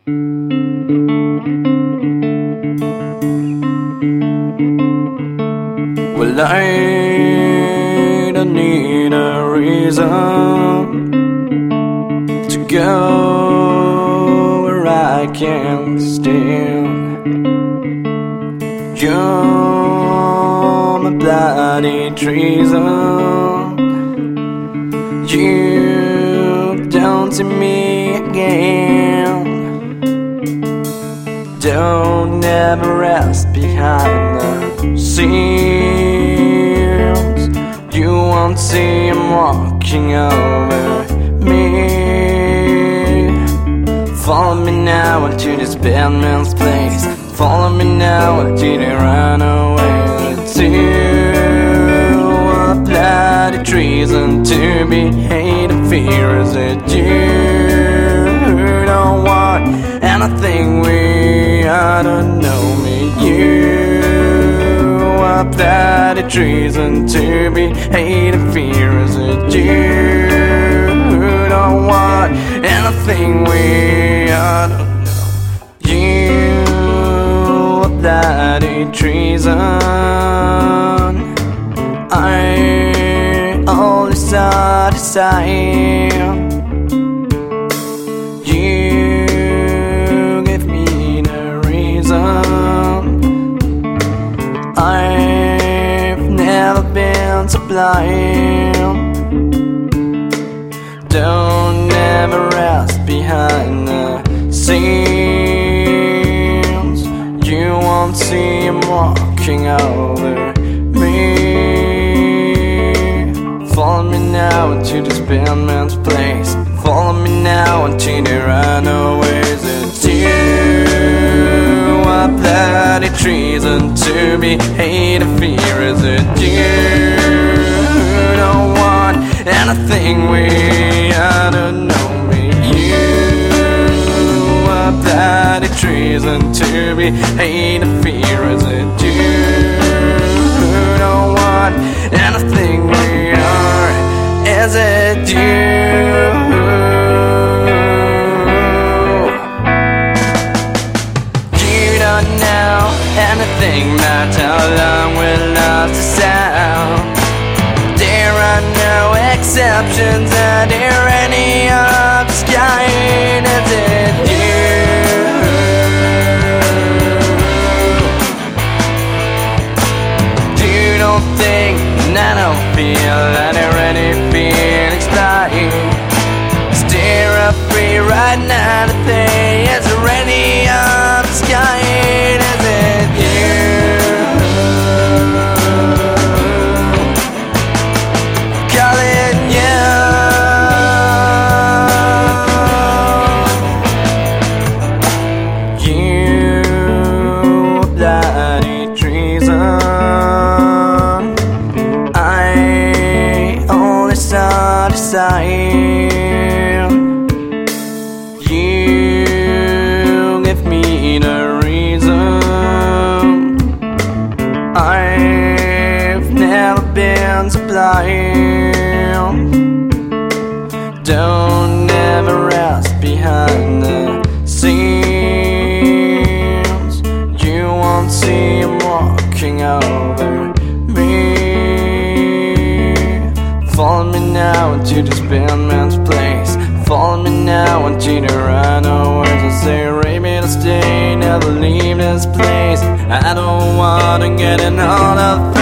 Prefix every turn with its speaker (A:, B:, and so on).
A: Well, I don't need a reason to go where I can't stand. You're my bloody treason. You don't see me again. Don't ever rest behind the scenes. You won't see him walking over me. Follow me now into this bad man's place. Follow me now until they run away. To a bloody treason to be hate and fear. Is it you don't want anything we don't know me? You a bloody treason to be hate and fear. Is it you don't want anything we don't know? You a bloody treason. I only saw desire. You give me the reason. I've never been so blind. Don't ever rest behind the scenes. You won't see him walking over me. Follow me now into this bad man's place. Follow me now until they run away. It's you a bloody treason to be hate and fear. Is it you don't want anything we don't know me? You a bloody treason to be hate and fear. Is it you don't want anything we are? Is it you? Anything about how long we lost the sound. There are no exceptions. Are there any of the sky? Is it you? You don't think and I don't feel that there are any feelings lying. Stare up free right now. The thing is there any of the sky? You give me the reason. I've never been so blind. Don't ever rest behind the scenes. You won't see him walking over me. Follow me now into this bad man's place. Follow me now until the run away. I say, rape me to stay, never leave this place. I don't wanna get in all of